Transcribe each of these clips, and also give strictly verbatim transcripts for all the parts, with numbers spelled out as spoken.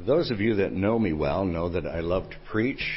Those of you that know me well know that I love to preach,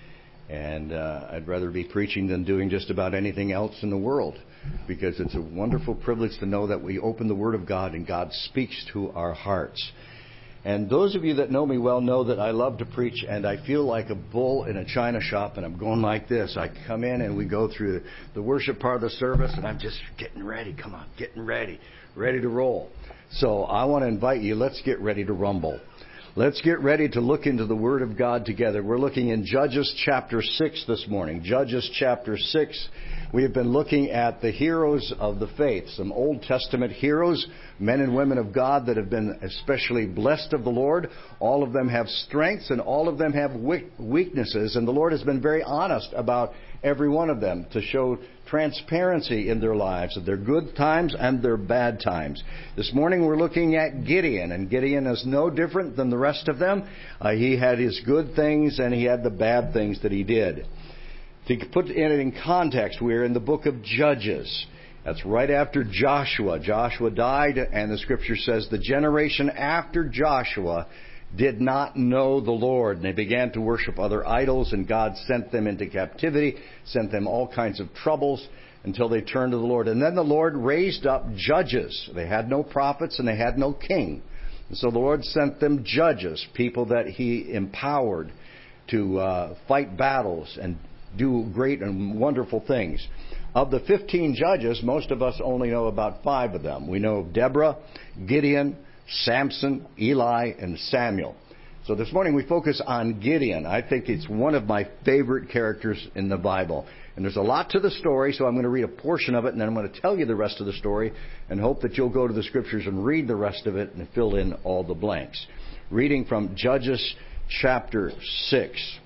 and uh, I'd rather be preaching than doing just about anything else in the world, because it's a wonderful privilege to know that we open the Word of God and God speaks to our hearts. And those of you that know me well know that I love to preach, and I feel like a bull in a china shop, and I'm going like this. I come in and we go through the worship part of the service, and I'm just getting ready. Come on, getting ready, ready to roll. So I want to invite you, let's get ready to rumble. Let's get ready to look into the Word of God together. We're looking in Judges chapter six this morning. Judges chapter six. We have been looking at the heroes of the faith, some Old Testament heroes, men and women of God that have been especially blessed of the Lord. All of them have strengths and all of them have weaknesses. And the Lord has been very honest about every one of them to show transparency in their lives, of their good times and their bad times. This morning we're looking at Gideon, and Gideon is no different than the rest of them. Uh, he had his good things and he had the bad things that he did. To put it in context, we're in the book of Judges. That's right after Joshua. Joshua died, and the Scripture says the generation after Joshua did not know the Lord. And they began to worship other idols, and God sent them into captivity, sent them all kinds of troubles until they turned to the Lord. And then the Lord raised up judges. They had no prophets and they had no king. And so the Lord sent them judges, people that He empowered to uh, fight battles and do great and wonderful things. Of the fifteen judges, most of us only know about five of them. We know Deborah, Gideon, Samson, Eli, and Samuel. So this morning we focus on Gideon. I think it's one of my favorite characters in the Bible. And there's a lot to the story, so I'm going to read a portion of it, and then I'm going to tell you the rest of the story, and hope that you'll go to the Scriptures and read the rest of it and fill in all the blanks. Reading from Judges chapter six.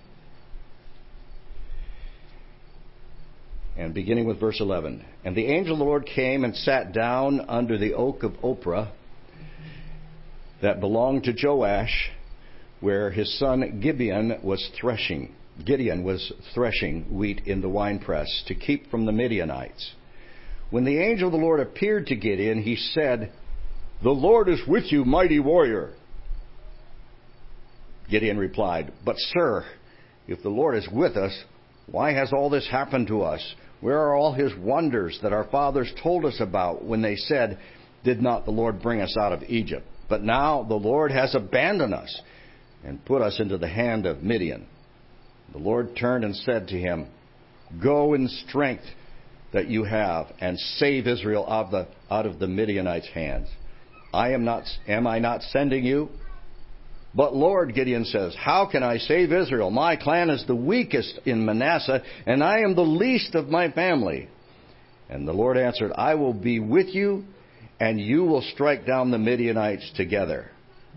And beginning with verse eleven. And the angel of the Lord came and sat down under the oak of Ophrah that belonged to Joash, where his son Gideon was threshing. Gideon was threshing wheat in the winepress to keep from the Midianites. When the angel of the Lord appeared to Gideon, he said, "The Lord is with you, mighty warrior." Gideon replied, "But sir, if the Lord is with us, why has all this happened to us? Where are all His wonders that our fathers told us about when they said, 'Did not the Lord bring us out of Egypt?' But now the Lord has abandoned us and put us into the hand of Midian." The Lord turned and said to him, "Go in strength that you have and save Israel out of the, out of the Midianites' hands. I am not, am I not sending you?" "But Lord," Gideon says, "how can I save Israel? My clan is the weakest in Manasseh, and I am the least of my family." And the Lord answered, "I will be with you, and you will strike down the Midianites together."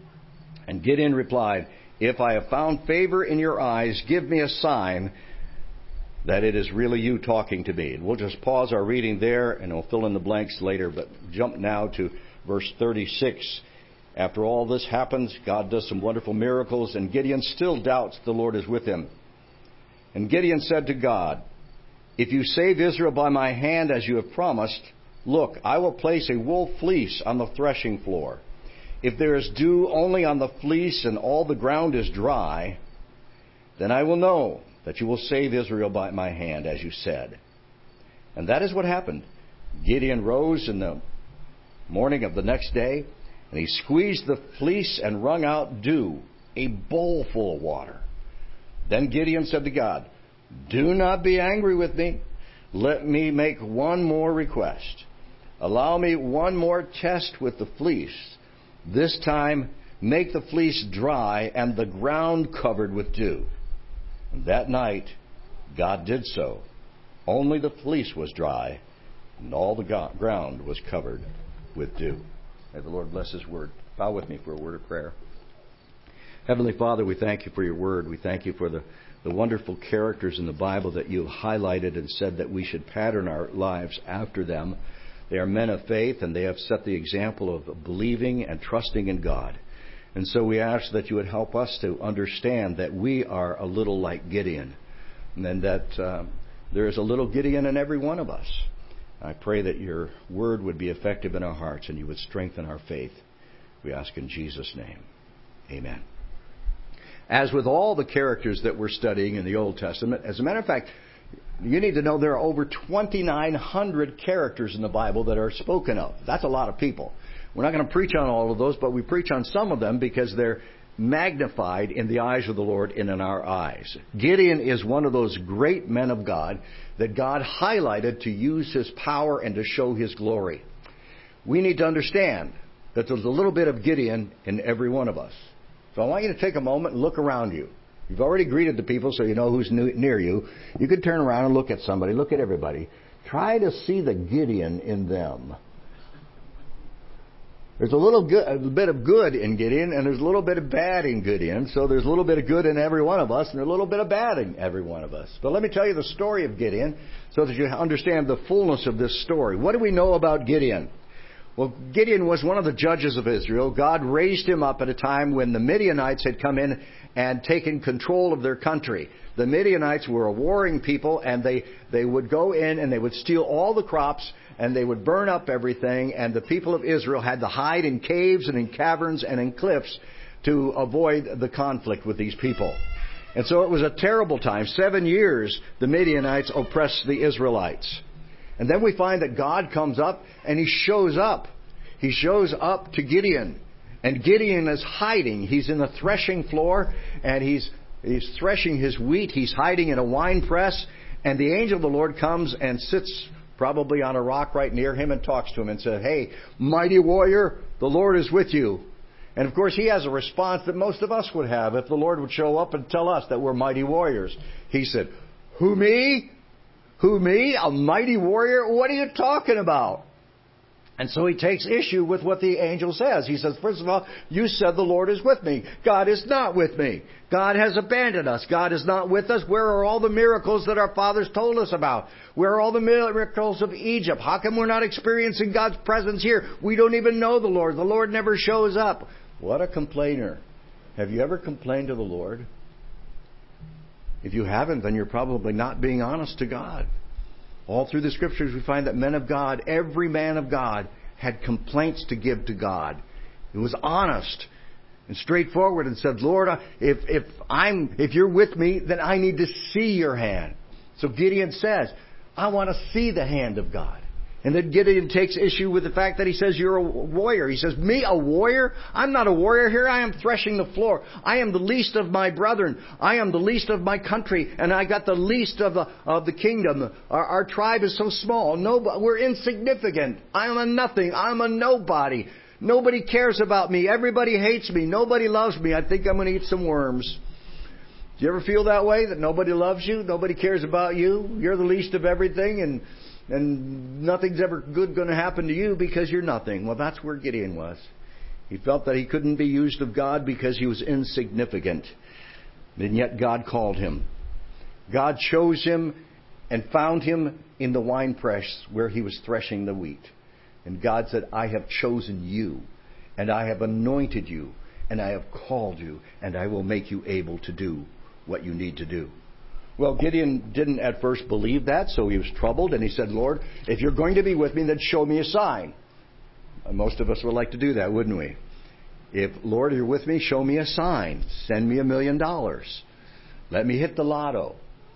And Gideon replied, "If I have found favor in your eyes, give me a sign that it is really you talking to me." And we'll just pause our reading there, and we'll fill in the blanks later, but jump now to verse thirty-six. After all this happens, God does some wonderful miracles, and Gideon still doubts the Lord is with him. And Gideon said to God, "If you save Israel by my hand as you have promised, look, I will place a wool fleece on the threshing floor. If there is dew only on the fleece and all the ground is dry, then I will know that you will save Israel by my hand, as you said." And that is what happened. Gideon rose in the morning of the next day, and he squeezed the fleece and wrung out dew, a bowl full of water. Then Gideon said to God, "Do not be angry with me. Let me make one more request. Allow me one more test with the fleece. This time, make the fleece dry and the ground covered with dew." And that night, God did so. Only the fleece was dry, and all the go- ground was covered with dew. May the Lord bless His word. Bow with me for a word of prayer. Heavenly Father, we thank you for your word. We thank you for the, the wonderful characters in the Bible that you have highlighted and said that we should pattern our lives after them. They are men of faith, and they have set the example of believing and trusting in God. And so we ask that you would help us to understand that we are a little like Gideon, and that uh, there is a little Gideon in every one of us. I pray that your word would be effective in our hearts and you would strengthen our faith. We ask in Jesus' name. Amen. As with all the characters that we're studying in the Old Testament, as a matter of fact, you need to know there are over twenty-nine hundred characters in the Bible that are spoken of. That's a lot of people. We're not going to preach on all of those, but we preach on some of them because they're magnified in the eyes of the Lord and in our eyes. Gideon is one of those great men of God that God highlighted to use His power and to show His glory. We need to understand that there's a little bit of Gideon in every one of us. So I want you to take a moment and look around you. You've already greeted the people, so you know who's near you. You could turn around and look at somebody, look at everybody. Try to see the Gideon in them. There's a little good, a bit of good in Gideon, and there's a little bit of bad in Gideon. So there's a little bit of good in every one of us, and there's a little bit of bad in every one of us. But let me tell you the story of Gideon so that you understand the fullness of this story. What do we know about Gideon? Well, Gideon was one of the judges of Israel. God raised him up at a time when the Midianites had come in and taken control of their country. The Midianites were a warring people, and they, they would go in and they would steal all the crops, and they would burn up everything, and the people of Israel had to hide in caves and in caverns and in cliffs to avoid the conflict with these people. And so it was a terrible time. Seven years the Midianites oppressed the Israelites. And then we find that God comes up and He shows up. He shows up to Gideon. And Gideon is hiding. He's in the threshing floor and he's he's threshing his wheat. He's hiding in a wine press. And the angel of the Lord comes and sits probably on a rock right near him and talks to him and says, "Hey, mighty warrior, the Lord is with you." And of course he has a response that most of us would have if the Lord would show up and tell us that we're mighty warriors. He said, "Who, me? Who, me? A mighty warrior? What are you talking about?" And so he takes issue with what the angel says. He says, first of all, you said the Lord is with me. God is not with me. God has abandoned us. God is not with us. Where are all the miracles that our fathers told us about? Where are all the miracles of Egypt? How come we're not experiencing God's presence here? We don't even know the Lord. The Lord never shows up. What a complainer. Have you ever complained to the Lord? If you haven't, then you're probably not being honest to God. All through the Scriptures we find that men of God, every man of God, had complaints to give to God. It was honest and straightforward and said, "Lord, if if I'm if you're with me, then I need to see your hand." So Gideon says, "I want to see the hand of God." And then Gideon takes issue with the fact that he says, "You're a warrior." He says, "Me, a warrior? I'm not a warrior. Here I am threshing the floor. I am the least of my brethren. I am the least of my country. And I got the least of the, of the kingdom. Our, our tribe is so small. No, we're insignificant. I'm a nothing. I'm a nobody. Nobody cares about me. Everybody hates me. Nobody loves me. I think I'm going to eat some worms." Do you ever feel that way? That nobody loves you? Nobody cares about you? You're the least of everything, and And nothing's ever good going to happen to you because you're nothing. Well, that's where Gideon was. He felt that he couldn't be used of God because he was insignificant. And yet God called him. God chose him and found him in the winepress where he was threshing the wheat. And God said, "I have chosen you, and I have anointed you, and I have called you, and I will make you able to do what you need to do." Well, Gideon didn't at first believe that, so he was troubled, and he said, "Lord, if you're going to be with me, then show me a sign." And most of us would like to do that, wouldn't we? If, "Lord, you're with me, show me a sign. Send me a million dollars. Let me hit the lotto.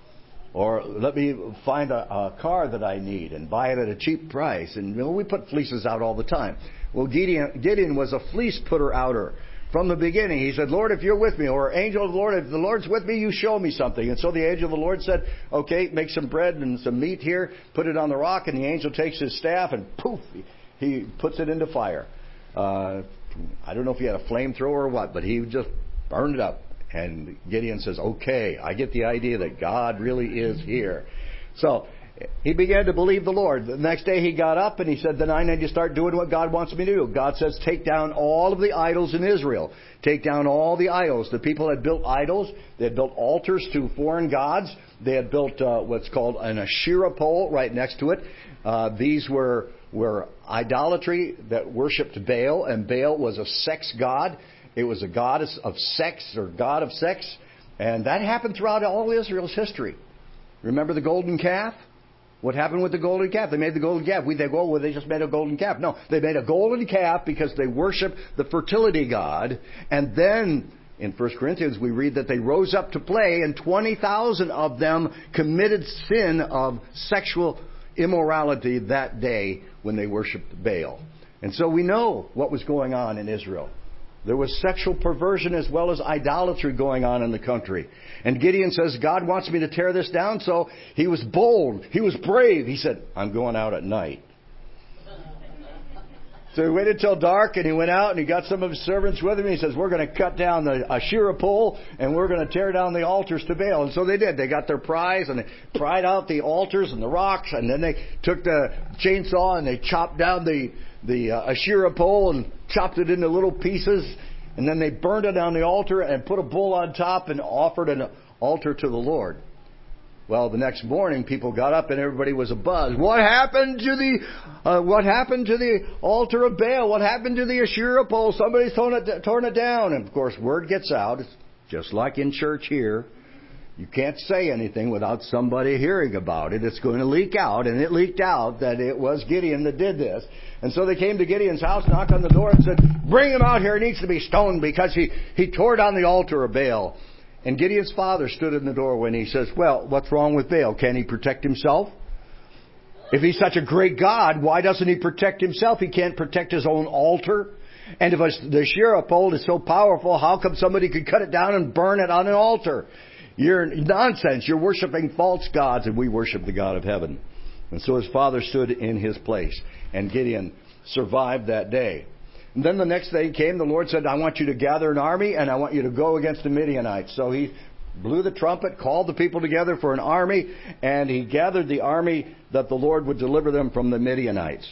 Or let me find a, a car that I need and buy it at a cheap price." And you know, we put fleeces out all the time. Well, Gideon, Gideon was a fleece putter outer. From the beginning, he said, "Lord, if you're with me," or "Angel of the Lord, if the Lord's with me, you show me something." And so the angel of the Lord said, "Okay, make some bread and some meat here, put it on the rock," and the angel takes his staff and poof, he puts it into fire. Uh, I don't know if he had a flamethrower or what, but he just burned it up. And Gideon says, "Okay, I get the idea that God really is here." So he began to believe the Lord. The next day he got up and he said, "Then I need to start doing what God wants me to do." God says, "Take down all of the idols in Israel. Take down all the idols." The people had built idols. They had built altars to foreign gods. They had built uh, what's called an Asherah pole right next to it. Uh, these were, were idolatry that worshipped Baal, and Baal was a sex god. It was a goddess of sex or god of sex. And that happened throughout all Israel's history. Remember the golden calf? What happened with the golden calf? They made the golden calf. We think, oh, well, they just made a golden calf. No, they made a golden calf because they worshiped the fertility god. And then In First Corinthians, we read that they rose up to play, and twenty thousand of them committed sin of sexual immorality that day when they worshipped Baal. And so we know what was going on in Israel. There was sexual perversion as well as idolatry going on in the country. And Gideon says, God wants me to tear this down. So he was bold. He was brave. He said, I'm going out at night. So he waited till dark, and he went out, and he got some of his servants with him. He says, we're going to cut down the Asherah pole, and we're going to tear down the altars to Baal. And so they did. They got their prize, and they pried out the altars and the rocks, and then they took the chainsaw, and they chopped down the, the uh, Asherah pole and chopped it into little pieces. And then they burned it on the altar and put a bull on top and offered an altar to the Lord. Well, the next morning, people got up and everybody was abuzz. What happened to the uh, what happened to the altar of Baal? What happened to the Asherah pole? Somebody's torn it, torn it down. And, of course, word gets out. It's just like in church here. You can't say anything without somebody hearing about it. It's going to leak out. And it leaked out that it was Gideon that did this. And so they came to Gideon's house, knocked on the door, and said, bring him out here. He needs to be stoned because he, he tore down the altar of Baal. And Gideon's father stood in the doorway and he says, well, what's wrong with Baal? Can he protect himself? If he's such a great God, why doesn't he protect himself? He can't protect his own altar. And if the Asherah pole is so powerful, how come somebody could cut it down and burn it on an altar? You're nonsense. You're worshiping false gods, and we worship the God of heaven. And so his father stood in his place, and Gideon survived that day. And then the next day came, the Lord said, I want you to gather an army, and I want you to go against the Midianites. So he blew the trumpet, called the people together for an army, and he gathered the army that the Lord would deliver them from the Midianites.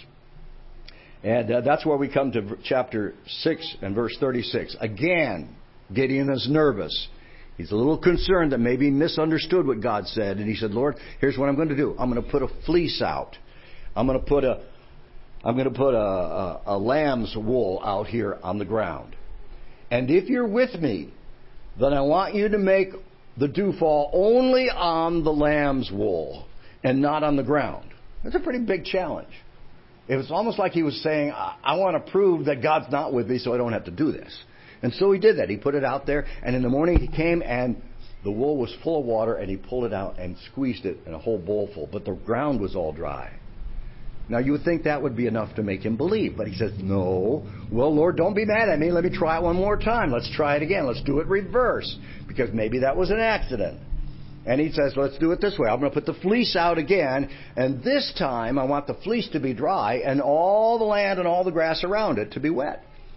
And uh, that's where we come to chapter six and verse thirty-six. Again, Gideon is nervous. He's a little concerned that maybe he misunderstood what God said. And he said, Lord, here's what I'm going to do. I'm going to put a fleece out. I'm going to put a I'm going to put a, a, a lamb's wool out here on the ground. And if you're with me, then I want you to make the dew fall only on the lamb's wool and not on the ground. That's a pretty big challenge. It was almost like he was saying, I, I want to prove that God's not with me so I don't have to do this. And so he did that. He put it out there, and in the morning he came, and the wool was full of water, and he pulled it out and squeezed it in a whole bowl full. But the ground was all dry. Now, you would think that would be enough to make him believe. But he says, no. Well, Lord, don't be mad at me. Let me try it one more time. Let's try it again. Let's do it reverse. Because maybe that was an accident. And he says, let's do it this way. I'm going to put the fleece out again. And this time, I want the fleece to be dry and all the land and all the grass around it to be wet.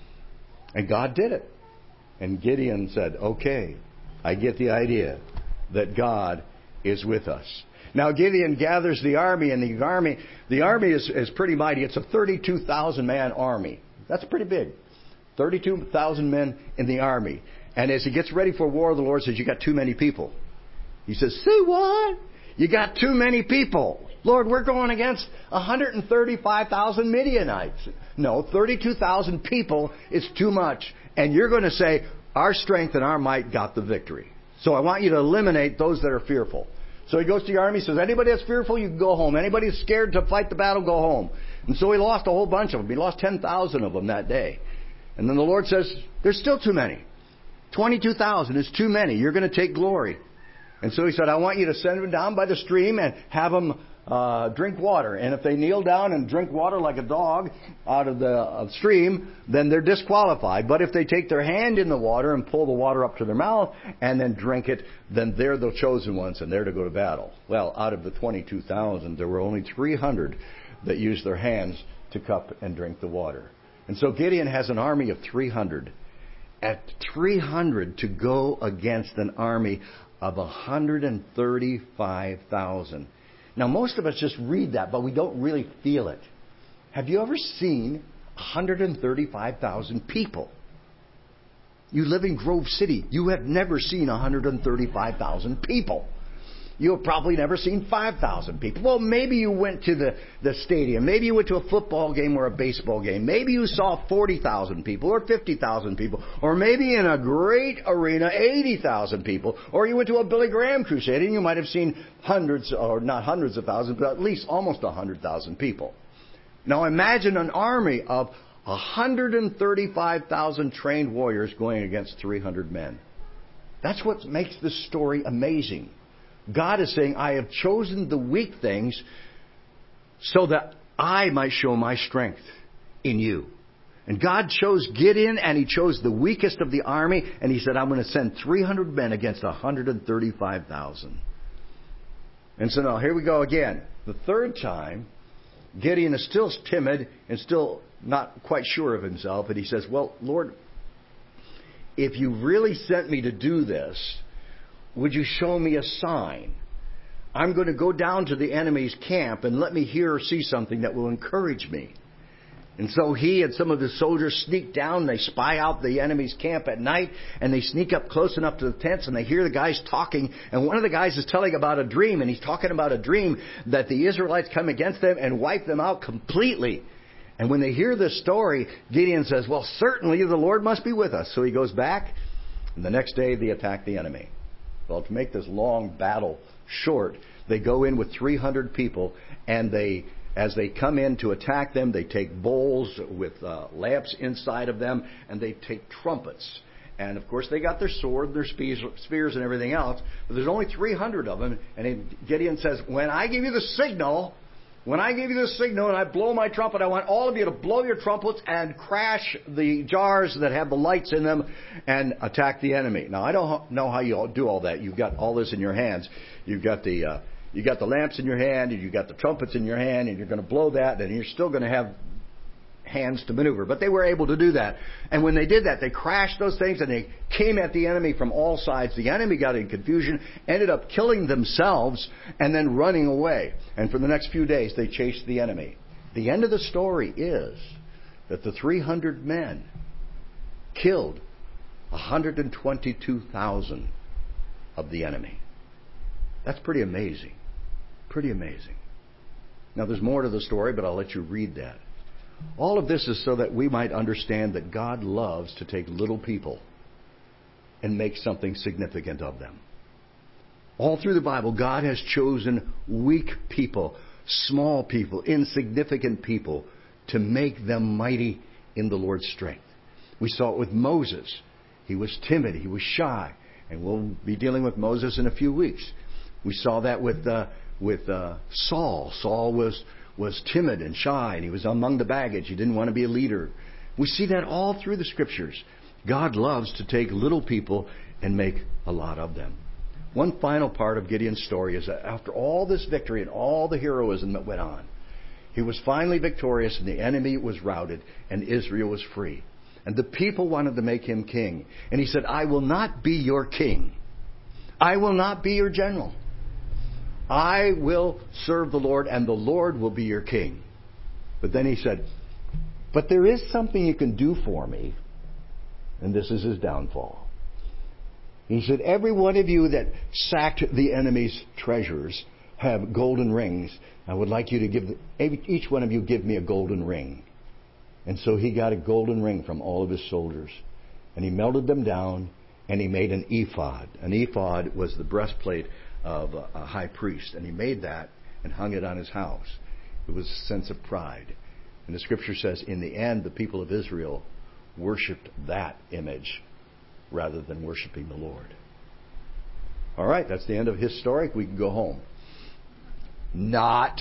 And God did it. And Gideon said, okay, I get the idea that God is with us. Now Gideon gathers the army, and the army the army is, is pretty mighty. It's a thirty-two thousand man army. That's pretty big. thirty-two thousand men in the army. And as he gets ready for war, the Lord says, you got too many people. He says, say what? You got too many people. Lord, we're going against one hundred thirty-five thousand Midianites. No, thirty-two thousand people is too much. And you're going to say, our strength and our might got the victory. So I want you to eliminate those that are fearful. So he goes to the army, says, anybody that's fearful, you can go home. Anybody that's scared to fight the battle, go home. And so he lost a whole bunch of them. He lost ten thousand of them that day. And then the Lord says, there's still too many. twenty-two thousand is too many. You're going to take glory. And so he said, I want you to send them down by the stream and have them uh, drink water. And if they kneel down and drink water like a dog out of the uh, stream, then they're disqualified. But if they take their hand in the water and pull the water up to their mouth and then drink it, then they're the chosen ones and they're to go to battle. Well, out of the twenty-two thousand, there were only three hundred that used their hands to cup and drink the water. And so Gideon has an army of three hundred. At three hundred to go against an army of one hundred thirty-five thousand. Now, most of us just read that, but we don't really feel it. Have you ever seen one hundred thirty-five thousand people? You live in Grove City. You have never seen one hundred thirty-five thousand people. You have probably never seen five thousand people. Well, maybe you went to the, the stadium. Maybe you went to a football game or a baseball game. Maybe you saw forty thousand people or fifty thousand people. Or maybe in a great arena, eighty thousand people. Or you went to a Billy Graham crusade and you might have seen hundreds, or not hundreds of thousands, but at least almost one hundred thousand people. Now imagine an army of one hundred thirty-five thousand trained warriors going against three hundred men. That's what makes this story amazing. God is saying, I have chosen the weak things so that I might show my strength in you. And God chose Gideon, and He chose the weakest of the army, and He said, I'm going to send three hundred men against one hundred thirty-five thousand. And so now, here we go again. The third time, Gideon is still timid and still not quite sure of himself, and he says, well, Lord, if you really sent me to do this, would you show me a sign? I'm going to go down to the enemy's camp and let me hear or see something that will encourage me. And so he and some of his soldiers sneak down. They spy out the enemy's camp at night, and they sneak up close enough to the tents, and they hear the guys talking. And one of the guys is telling about a dream, and he's talking about a dream that the Israelites come against them and wipe them out completely. And when they hear this story, Gideon says, well, certainly the Lord must be with us. So he goes back, and the next day they attack the enemy. Well, to make this long battle short, they go in with three hundred people, and they... As they come in to attack them, they take bowls with uh, lamps inside of them, and they take trumpets. And, of course, they got their sword, their spears, and everything else. But there's only three hundred of them. And Gideon says, when I give you the signal, when I give you the signal and I blow my trumpet, I want all of you to blow your trumpets and crash the jars that have the lights in them and attack the enemy. Now, I don't know how you do all that. You've got all this in your hands. You've got the... Uh, You got the lamps in your hand, and you got the trumpets in your hand, and you're going to blow that, and you're still going to have hands to maneuver. But they were able to do that. And when they did that, they crashed those things, and they came at the enemy from all sides. The enemy got in confusion, ended up killing themselves, and then running away. And for the next few days, they chased the enemy. The end of the story is that the three hundred men killed one hundred twenty-two thousand of the enemy. That's pretty amazing. Pretty amazing. Now, there's more to the story, but I'll let you read that. All of this is so that we might understand that God loves to take little people and make something significant of them. All through the Bible, God has chosen weak people, small people, insignificant people to make them mighty in the Lord's strength. We saw it with Moses. He was timid. He was shy. And we'll be dealing with Moses in a few weeks. We saw that with uh, with uh, Saul. Saul was was timid and shy, and he was among the baggage. He didn't want to be a leader. We see that all through the Scriptures. God loves to take little people and make a lot of them. One final part of Gideon's story is that after all this victory and all the heroism that went on, he was finally victorious, and the enemy was routed, and Israel was free. And the people wanted to make him king. And he said, I will not be your king. I will not be your general. I will serve the Lord, and the Lord will be your king. But then he said, but there is something you can do for me. And this is his downfall. He said, every one of you that sacked the enemy's treasures have golden rings. I would like you to give, each one of you give me a golden ring. And so he got a golden ring from all of his soldiers. And he melted them down, and he made an ephod. An ephod was the breastplate of a high priest, and he made that and hung it on his house. It was a sense of pride. And the Scripture says, in the end, the people of Israel worshipped that image rather than worshiping the Lord. All right, that's the end of his story. We can go home. Not.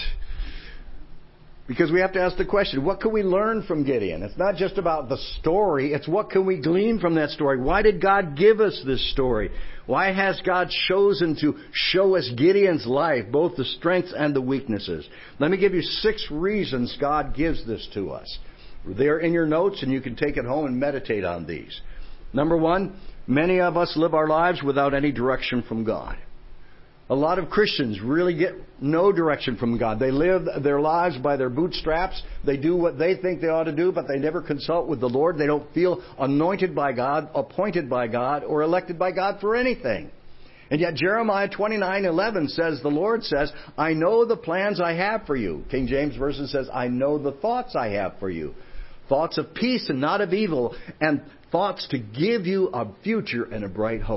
Because we have to ask the question, what can we learn from Gideon? It's not just about the story. It's what can we glean from that story? Why did God give us this story? Why has God chosen to show us Gideon's life, both the strengths and the weaknesses? Let me give you six reasons God gives this to us. They're in your notes, and you can take it home and meditate on these. Number one, many of us live our lives without any direction from God. A lot of Christians really get no direction from God. They live their lives by their bootstraps. They do what they think they ought to do, but they never consult with the Lord. They don't feel anointed by God, appointed by God, or elected by God for anything. And yet Jeremiah twenty-nine eleven says, the Lord says, I know the plans I have for you. King James Version says, I know the thoughts I have for you. Thoughts of peace and not of evil, and thoughts to give you a future and a bright hope.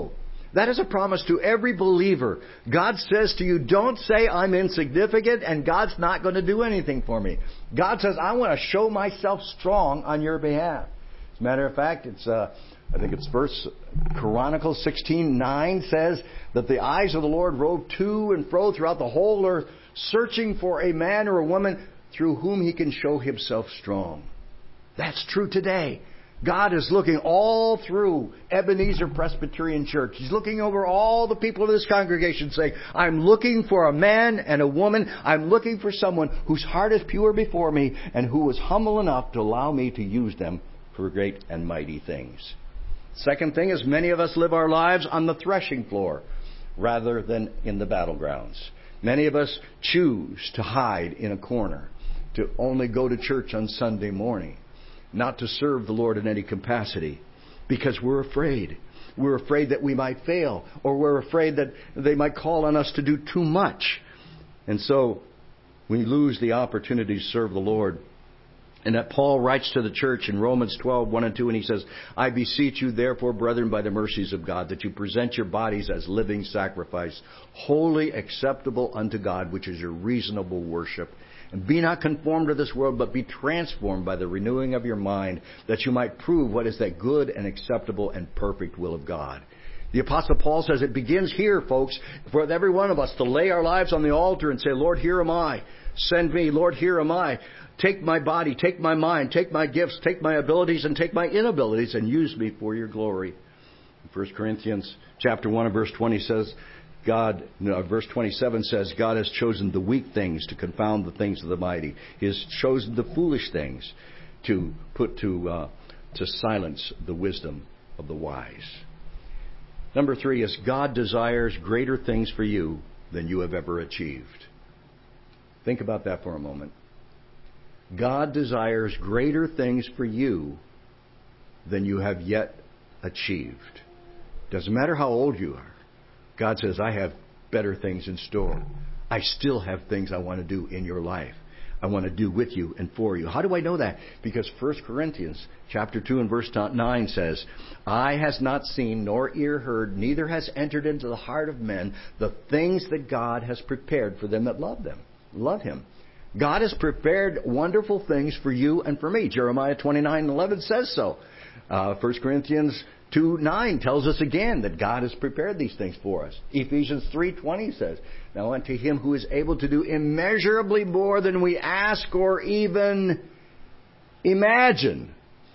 That is a promise to every believer. God says to you, don't say I'm insignificant and God's not going to do anything for me. God says, I want to show myself strong on your behalf. As a matter of fact, it's uh, I think it's verse Chronicles sixteen nine says that the eyes of the Lord rove to and fro throughout the whole earth, searching for a man or a woman through whom He can show Himself strong. That's true today. God is looking all through Ebenezer Presbyterian Church. He's looking over all the people of this congregation saying, I'm looking for a man and a woman. I'm looking for someone whose heart is pure before me and who is humble enough to allow me to use them for great and mighty things. Second thing is many of us live our lives on the threshing floor rather than in the battlegrounds. Many of us choose to hide in a corner, to only go to church on Sunday morning, not to serve the Lord in any capacity, because we're afraid. We're afraid that we might fail, or we're afraid that they might call on us to do too much. And so we lose the opportunity to serve the Lord. And that Paul writes to the church in Romans twelve, one and two, and he says, I beseech you therefore, brethren, by the mercies of God, that you present your bodies as living sacrifice, wholly acceptable unto God, which is your reasonable worship. And be not conformed to this world, but be transformed by the renewing of your mind, that you might prove what is that good and acceptable and perfect will of God. The Apostle Paul says it begins here, folks, for every one of us to lay our lives on the altar and say, Lord, here am I. Send me. Lord, here am I. Take my body, take my mind, take my gifts, take my abilities, and take my inabilities, and use me for your glory. First Corinthians chapter one and verse twenty says, God, no, verse twenty-seven says, God has chosen the weak things to confound the things of the mighty. He has chosen the foolish things to put to uh, to silence the wisdom of the wise. Number three is God desires greater things for you than you have ever achieved. Think about that for a moment. God desires greater things for you than you have yet achieved. Doesn't matter how old you are. God says, I have better things in store. I still have things I want to do in your life. I want to do with you and for you. How do I know that? Because First Corinthians chapter two and verse nine says, Eye has not seen nor ear heard, neither has entered into the heart of men the things that God has prepared for them that love them, love Him. God has prepared wonderful things for you and for me. Jeremiah twenty-nine and eleven says so. Uh, First Corinthians two nine tells us again that God has prepared these things for us. Ephesians three twenty says, Now unto Him who is able to do immeasurably more than we ask or even imagine.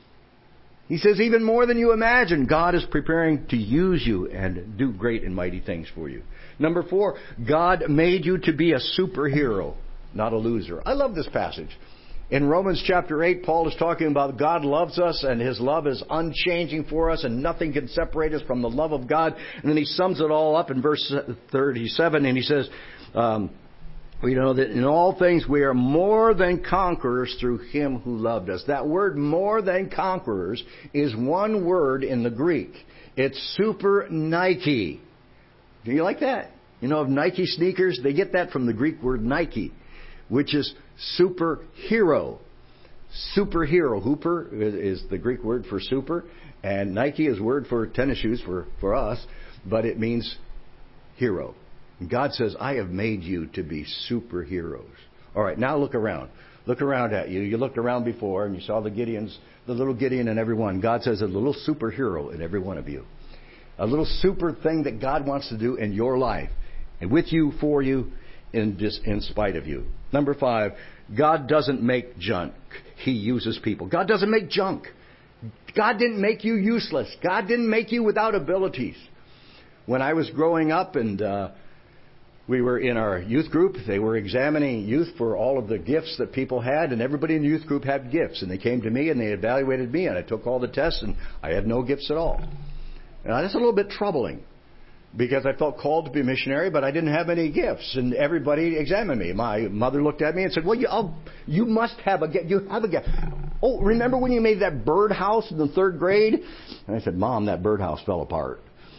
He says, even more than you imagine, God is preparing to use you and do great and mighty things for you. Number four, God made you to be a superhero, not a loser. I love this passage. In Romans chapter eight, Paul is talking about God loves us and His love is unchanging for us and nothing can separate us from the love of God. And then he sums it all up in verse thirty-seven and he says, um, we know that in all things we are more than conquerors through Him who loved us. That word more than conquerors is one word in the Greek. It's super Nike. Do you like that? You know, of Nike sneakers, they get that from the Greek word Nike, which is superhero. Superhero. Hooper is the Greek word for super, and Nike is word for tennis shoes for, for us, but it means hero. God says, I have made you to be superheroes. All right, now look around. Look around at you. You looked around before and you saw the Gideons, the little Gideon in every one. God says a little superhero in every one of you. A little super thing that God wants to do in your life. And with you, for you, in, dis, in spite of you. Number five, God doesn't make junk. He uses people. God doesn't make junk. God didn't make you useless. God didn't make you without abilities. When I was growing up and uh, we were in our youth group, they were examining youth for all of the gifts that people had, and everybody in the youth group had gifts. And they came to me and they evaluated me, and I took all the tests, and I had no gifts at all. Now, that's a little bit troubling, because I felt called to be a missionary, but I didn't have any gifts, and everybody examined me. My mother looked at me and said, well, you, oh, you must have a gift. You have a gift. Oh, remember when you made that birdhouse in the third grade? And I said, Mom, that birdhouse fell apart.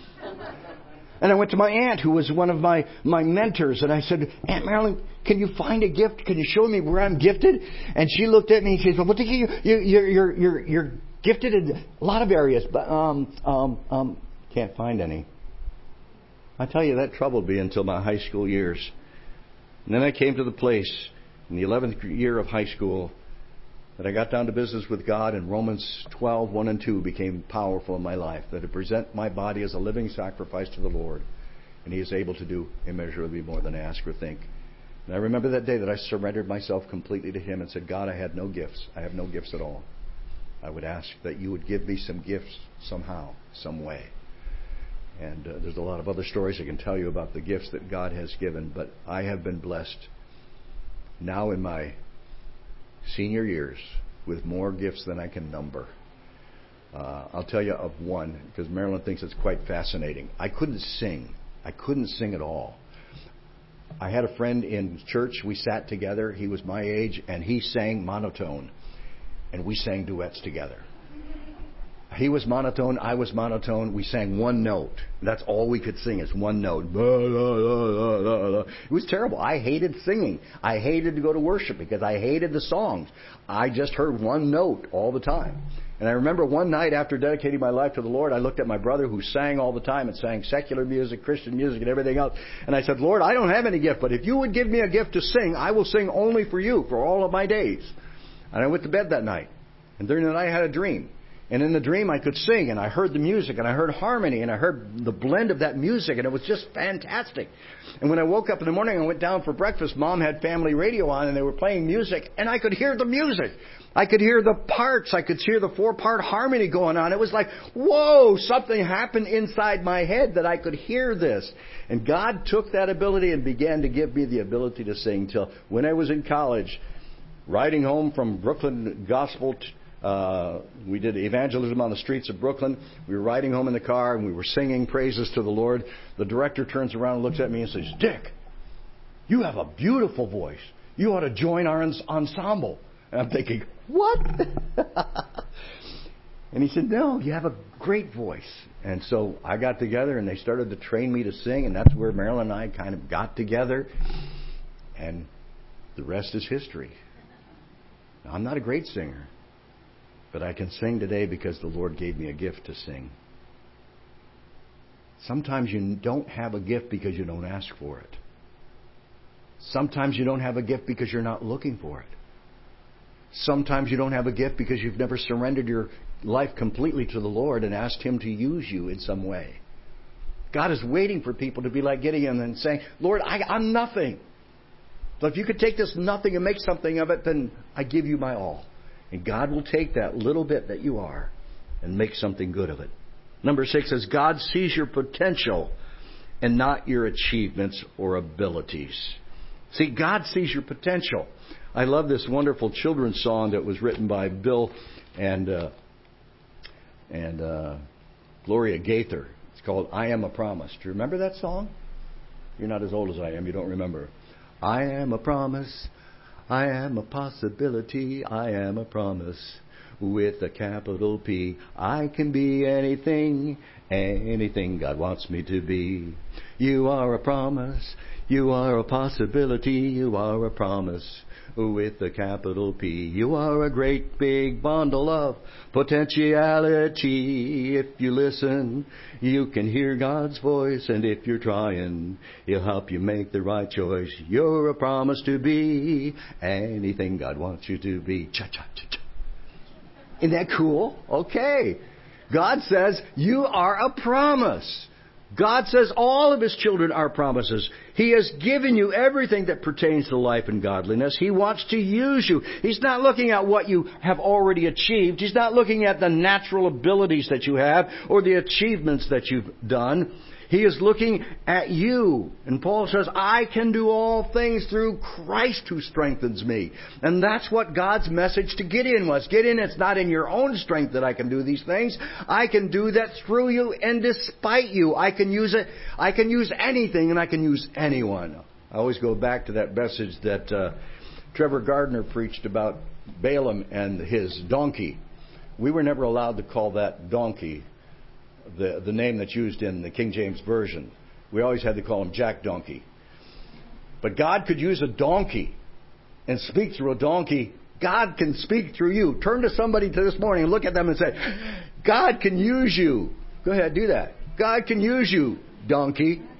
And I went to my aunt, who was one of my, my mentors, and I said, Aunt Marilyn, can you find a gift? Can you show me where I'm gifted? And she looked at me and she said, well, you, you, you're, you're, you're, you're gifted in a lot of areas, but um, um, um, can't find any. I tell you, that troubled me until my high school years. And then I came to the place in the eleventh year of high school that I got down to business with God, and Romans twelve, one and two became powerful in my life, that to present my body as a living sacrifice to the Lord, and He is able to do immeasurably more than I ask or think. And I remember that day that I surrendered myself completely to Him and said, God, I had no gifts. I have no gifts at all. I would ask that You would give me some gifts somehow, some way. And uh, there's a lot of other stories I can tell you about the gifts that God has given, but I have been blessed now in my senior years with more gifts than I can number. Uh, I'll tell you of one, because Marilyn thinks it's quite fascinating. I couldn't sing. I couldn't sing at all. I had a friend in church. We sat together. He was my age, and he sang monotone. And we sang duets together. He was monotone, I was monotone. We sang one note. That's all we could sing is one note. It was terrible. I hated singing. I hated to go to worship because I hated the songs. I just heard one note all the time. And I remember one night after dedicating my life to the Lord, I looked at my brother who sang all the time and sang secular music, Christian music, and everything else. And I said, Lord, I don't have any gift, but if You would give me a gift to sing, I will sing only for You for all of my days. And I went to bed that night. And during the night I had a dream. And in the dream I could sing, and I heard the music, and I heard harmony, and I heard the blend of that music, and it was just fantastic. And when I woke up in the morning and went down for breakfast, Mom had family radio on, and they were playing music, and I could hear the music. I could hear the parts. I could hear the four-part harmony going on. It was like, whoa, something happened inside my head that I could hear this. And God took that ability and began to give me the ability to sing till when I was in college, riding home from Brooklyn Gospel. Uh, we did evangelism on the streets of Brooklyn. We were riding home in the car, and we were singing praises to the Lord. The director turns around and looks at me and says, Dick, you have a beautiful voice. You ought to join our ensemble. And I'm thinking, what? And he said, no, you have a great voice. And so I got together, and they started to train me to sing, and that's where Marilyn and I kind of got together. And the rest is history. Now, I'm not a great singer, but I can sing today because the Lord gave me a gift to sing. Sometimes you don't have a gift because you don't ask for it. Sometimes you don't have a gift because you're not looking for it. Sometimes you don't have a gift because you've never surrendered your life completely to the Lord and asked Him to use you in some way. God is waiting for people to be like Gideon and saying, Lord, I, I'm nothing. But if You could take this nothing and make something of it, then I give You my all. And God will take that little bit that you are and make something good of it. Number six says, God sees your potential and not your achievements or abilities. See, God sees your potential. I love this wonderful children's song that was written by Bill and uh, and uh, Gloria Gaither. It's called I Am a Promise. Do you remember that song? You're not as old as I am. You don't remember. I am a promise. I am a possibility, I am a promise, with a capital P. I can be anything, anything God wants me to be. You are a promise, you are a possibility, you are a promise, with a capital P. You are a great big bundle of potentiality. If you listen, you can hear God's voice, and if you're trying, He'll help you make the right choice. You're a promise to be anything God wants you to be. Cha-cha-cha-cha. Isn't that cool? Okay. God says you are a promise. God says all of His children are promises. He has given you everything that pertains to life and godliness. He wants to use you. He's not looking at what you have already achieved. He's not looking at the natural abilities that you have or the achievements that you've done. He is looking at you. And Paul says, I can do all things through Christ who strengthens me. And that's what God's message to Gideon was. Gideon, it's not in your own strength that I can do these things. I can do that through you and despite you. I can use it. I can use anything and I can use anyone. I always go back to that message that uh, Trevor Gardner preached about Balaam and his donkey. We were never allowed to call that donkey the the name that's used in the King James Version. We always had to call him Jack Donkey. But God could use a donkey and speak through a donkey. God can speak through you. Turn to somebody this morning and look at them and say, God can use you. Go ahead, do that. God can use you, donkey.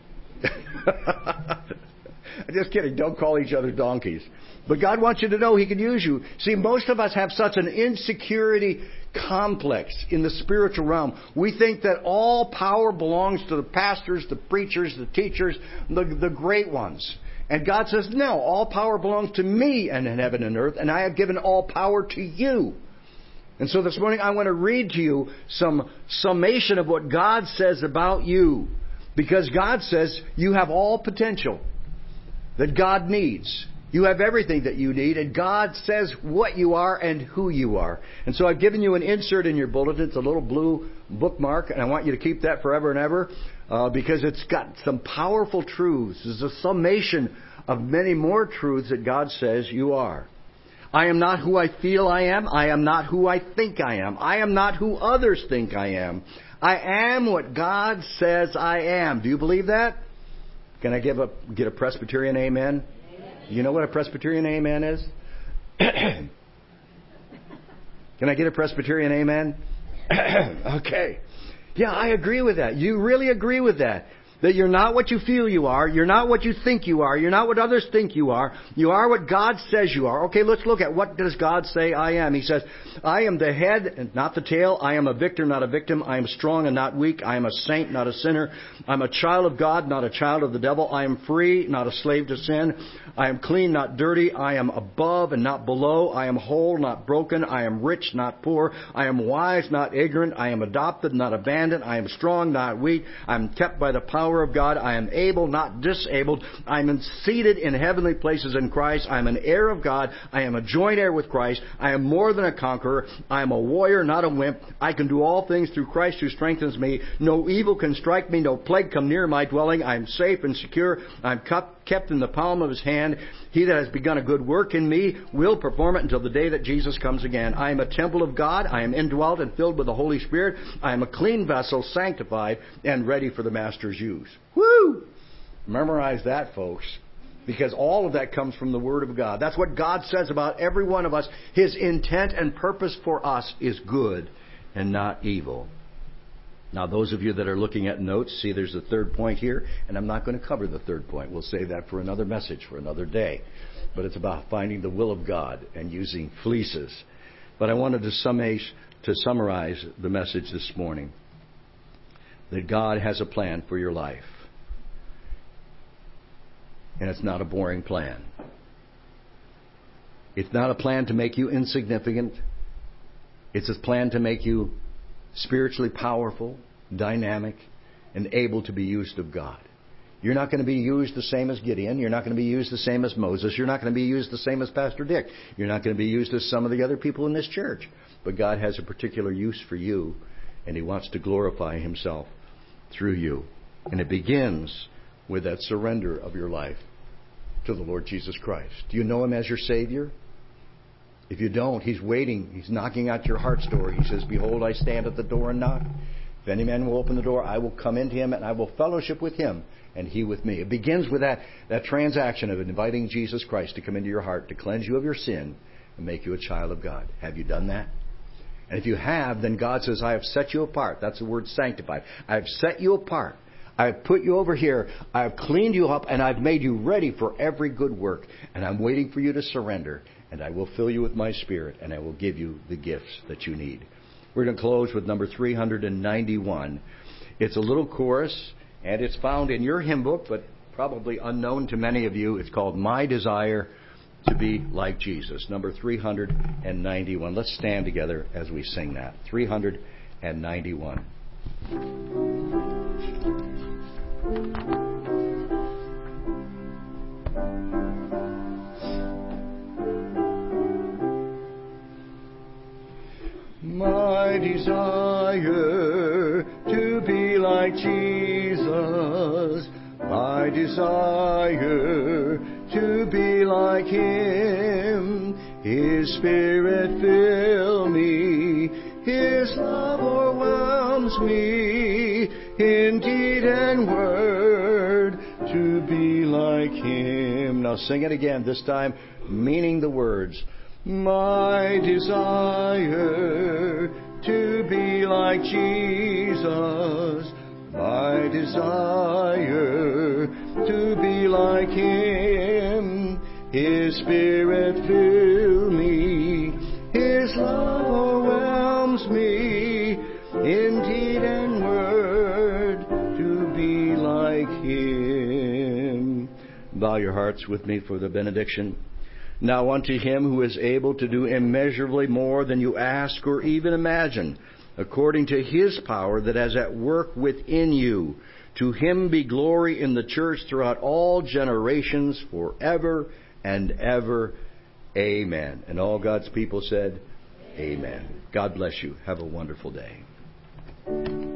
Just kidding. Don't call each other donkeys. But God wants you to know He can use you. See, most of us have such an insecurity complex in the spiritual realm. We think that all power belongs to the pastors, the preachers, the teachers, the, the great ones. And God says, no, all power belongs to me and in heaven and earth, and I have given all power to you. And so this morning I want to read to you some summation of what God says about you. Because God says you have all potential that God needs. You have everything that you need, and God says what you are and who you are. And so I've given you an insert in your bulletin. It's a little blue bookmark, and I want you to keep that forever and ever uh, because it's got some powerful truths. It's a summation of many more truths that God says you are. I am not who I feel I am. I am not who I think I am. I am not who others think I am. I am what God says I am. Do you believe that? Can I give a get a Presbyterian amen? You know what a Presbyterian amen is? Can I get a Presbyterian amen? Okay. Yeah, I agree with that. You really agree with that. That you're not what you feel you are. You're not what you think you are. You're not what others think you are. You are what God says you are. Okay, let's look at what does God say I am. He says, I am the head and not the tail. I am a victor, not a victim. I am strong and not weak. I am a saint, not a sinner. I'm a child of God, not a child of the devil. I am free, not a slave to sin. I am clean, not dirty. I am above and not below. I am whole, not broken. I am rich, not poor. I am wise, not ignorant. I am adopted, not abandoned. I am strong, not weak. I am kept by the power of God. I am able, not disabled. I am seated in heavenly places in Christ. I am an heir of God. I am a joint heir with Christ. I am more than a conqueror. I am a warrior, not a wimp. I can do all things through Christ who strengthens me. No evil can strike me. No plague come near my dwelling. I am safe and secure. I am kept in the palm of His hand. He that has begun a good work in me will perform it until the day that Jesus comes again. I am a temple of God. I am indwelt and filled with the Holy Spirit. I am a clean vessel, sanctified, and ready for the Master's use. Woo! Memorize that, folks. Because all of that comes from the Word of God. That's what God says about every one of us. His intent and purpose for us is good and not evil. Now, those of you that are looking at notes, see there's a third point here, and I'm not going to cover the third point. We'll save that for another message, for another day. But it's about finding the will of God and using fleeces. But I wanted to, summate, to summarize the message this morning. That God has a plan for your life. And it's not a boring plan. It's not a plan to make you insignificant. It's a plan to make you spiritually powerful, dynamic, and able to be used of God. You're not going to be used the same as Gideon. You're not going to be used the same as Moses. You're not going to be used the same as Pastor Dick. You're not going to be used as some of the other people in this church. But God has a particular use for you, and He wants to glorify Himself through you. And it begins with that surrender of your life to the Lord Jesus Christ. Do you know Him as your Savior? If you don't, He's waiting. He's knocking at your heart's door. He says, behold, I stand at the door and knock. If any man will open the door, I will come into him and I will fellowship with him and he with me. It begins with that, that transaction of inviting Jesus Christ to come into your heart, to cleanse you of your sin and make you a child of God. Have you done that? And if you have, then God says, I have set you apart. That's the word sanctified. I have set you apart. I have put you over here. I have cleaned you up and I've made you ready for every good work. And I'm waiting for you to surrender. And I will fill you with my Spirit, and I will give you the gifts that you need. We're going to close with number three hundred ninety-one. It's a little chorus, and it's found in your hymn book, but probably unknown to many of you. It's called My Desire to Be Like Jesus, number three hundred ninety-one. Let's stand together as we sing that. three hundred ninety-one. My desire to be like Jesus, my desire to be like Him, His Spirit fill me, His love overwhelms me, in deed and word, to be like Him. Now sing it again, this time meaning the words. My desire to be like Jesus, my desire to be like Him. His Spirit fill me, His love overwhelms me, in deed and word, to be like Him. Bow your hearts with me for the benediction. Now unto Him who is able to do immeasurably more than you ask or even imagine, according to His power that is at work within you, to Him be glory in the church throughout all generations, forever and ever. Amen. And all God's people said, Amen. God bless you. Have a wonderful day.